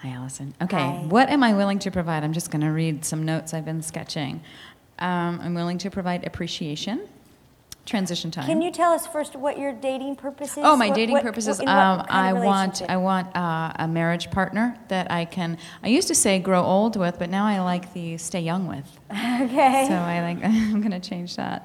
Hi, Allison. Okay, Hi. what am I willing to provide? I'm just going to read some notes I've been sketching. I'm willing to provide appreciation, transition time. Can you tell us first what your dating purpose is? Oh, my dating purposes. In what kind I of want relationship? a marriage partner that I can. I used to say grow old with, but now I like the stay young with. Okay. So I'm going to change that.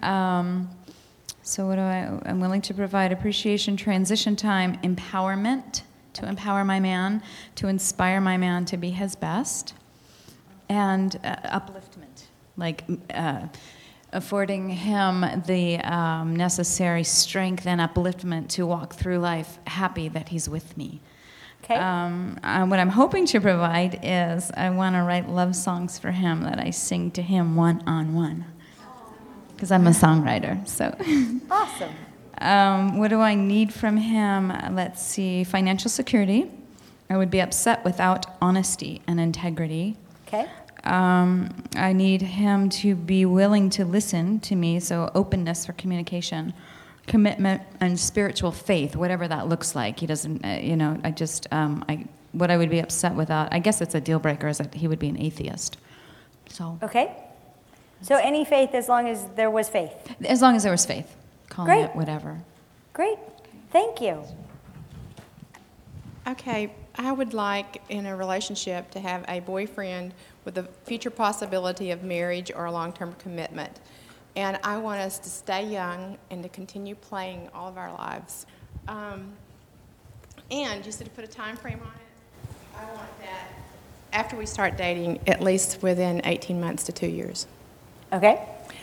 So I'm willing to provide appreciation, transition time, empowerment, to empower my man, to inspire my man to be his best, and upliftment, like affording him the necessary strength and upliftment to walk through life happy that he's with me. Okay. What I'm hoping to provide is I want to write love songs for him that I sing to him one-on-one. Because I'm a songwriter, so. Awesome. What do I need from him? Let's see, financial security. I would be upset without honesty and integrity. Okay. I need him to be willing to listen to me, so openness for communication, commitment, and spiritual faith, whatever that looks like. He doesn't, what I would be upset without, I guess it's a deal breaker, is that he would be an atheist. So. Okay. So any faith as long as there was faith. As long as there was faith. Calling Great. it whatever. Great. Thank you. Okay, I would like in a relationship to have a boyfriend with the future possibility of marriage or a long-term commitment. And I want us to stay young and to continue playing all of our lives. And you said to put a time frame on it. I want that after we start dating, at least within 18 months to 2 years. Okay.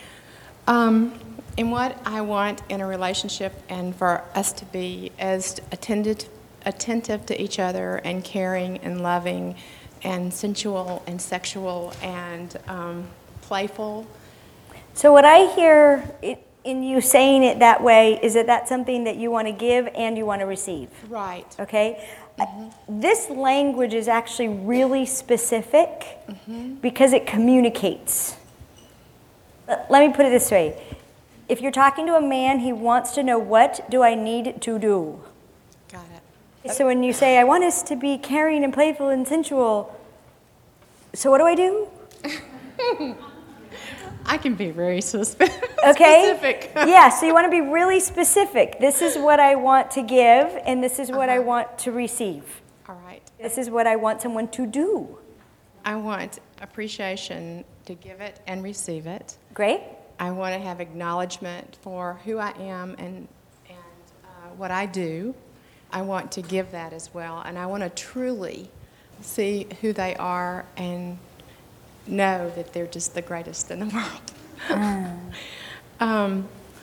And what I want in a relationship and for us to be as attentive to each other and caring and loving and sensual and sexual and playful. So what I hear in you saying it that way is that that's something that you want to give and you want to receive. Right. Okay? This language is actually really specific because it communicates. Let me put it this way. If you're talking to a man, he wants to know, what do I need to do? Got it. So when you say, I want us to be caring and playful and sensual, so what do I do? I can be very specific. Yeah, so you want to be really specific. This is what I want to give, and this is what I want to receive. All right. This is what I want someone to do. I want appreciation to give it and receive it. Great. I want to have acknowledgement for who I am and what I do. I want to give that as well, and I want to truly see who they are and know that they're just the greatest in the world.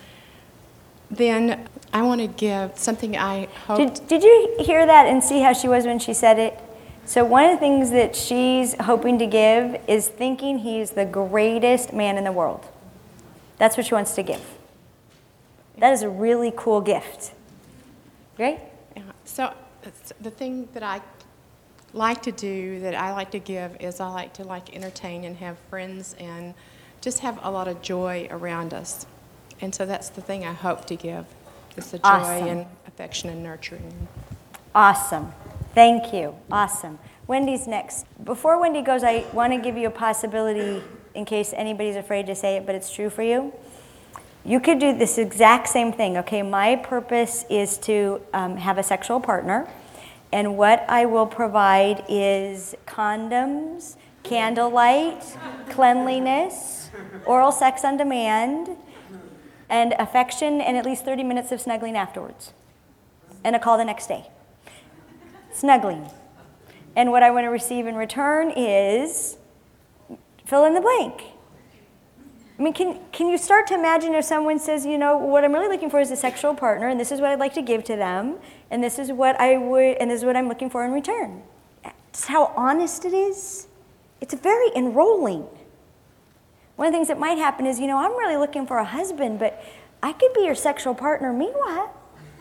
Then I want to give something I hope. Did you hear that and see how she was when she said it? So one of the things that she's hoping to give is thinking he's the greatest man in the world. That's what she wants to give. That is a really cool gift. Right? Yeah. So the thing that I like to do, that I like to give, is I like to entertain and have friends and just have a lot of joy around us. And so that's the thing I hope to give, is the joy and affection and nurturing. Awesome. Thank you. Awesome. Wendy's next. Before Wendy goes, I want to give you a possibility in case anybody's afraid to say it, but it's true for you. You could do this exact same thing. Okay, my purpose is to have a sexual partner, and what I will provide is condoms, candlelight, cleanliness, oral sex on demand, and affection, and at least 30 minutes of snuggling afterwards, and a call the next day. Snuggling. And what I want to receive in return is fill in the blank. I mean, can you start to imagine if someone says, you know, what I'm really looking for is a sexual partner, and this is what I'd like to give to them, and this is what I'm looking for in return. That's how honest it is. It's very enrolling. One of the things that might happen is, you know, I'm really looking for a husband, but I could be your sexual partner. Meanwhile,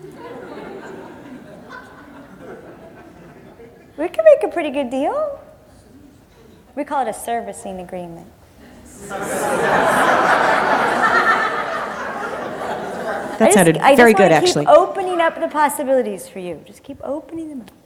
we could make a pretty good deal. We call it a servicing agreement. That sounded very good, actually. I just want to keep opening up the possibilities for you. Just keep opening them up.